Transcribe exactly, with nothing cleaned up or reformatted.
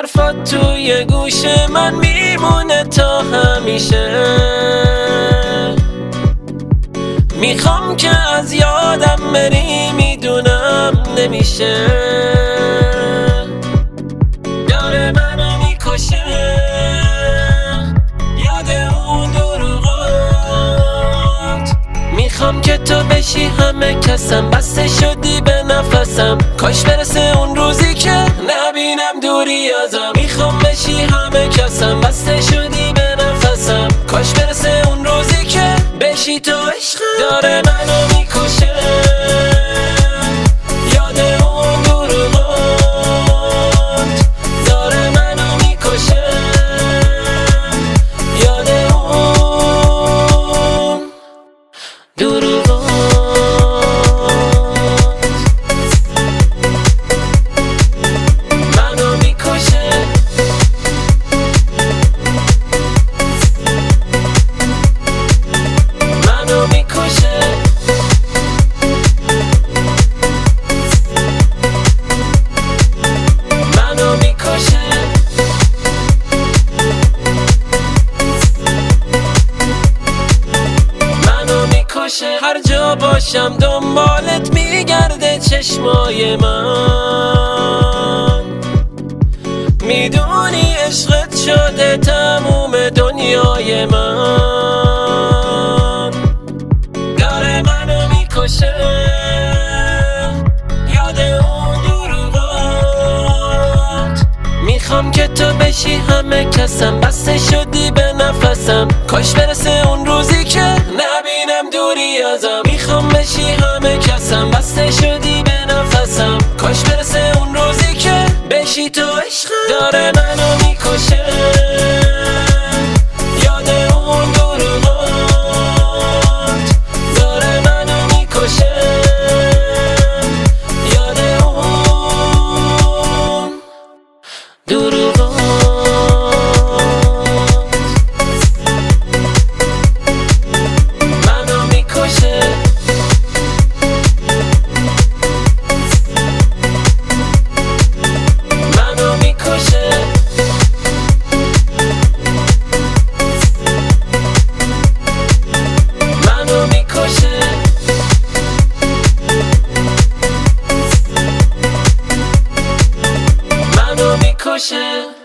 حرفات توی گوش من میمونه تا همیشه. میخوام که از یادم بری، میدونم نمیشه. داره منو میکشه یاد اون دروغات. میخوام که تو بشی همه کسم، بسته شدی به نفسم. کاش برسه اون روزی که نبینم دوری ازم. میخوام بشی همه کسم، بسته شدی به نفسم. کاش برسه اون روزی که بشی تو عشقم. داره منو میکشه یاد اون دروغات. داره منو میکشه یاد اون دروغات. منو میکشه منو میکشه منو میکشه منو میکشه. هر جا باشم دنبالت میگرده چشمای من. میدونی عشقت شده تموم دنیای من. داره منو میکشه یاد اون دروغات. میخوام که تو بشی همه کسم، بسته شدی به نفسم. کاش برسه اون روزی که نبینم دوری ازم. میخوام بشی همه کسم، بسته شدی به نفسم. کاش برسه اون روزی که بشی تو عشقم. داره منو میکشه یاد اون دروغات. داره منو میکشه یاد اون دروغات. منو میکشه منو میکشه منو میکشه منو میکشه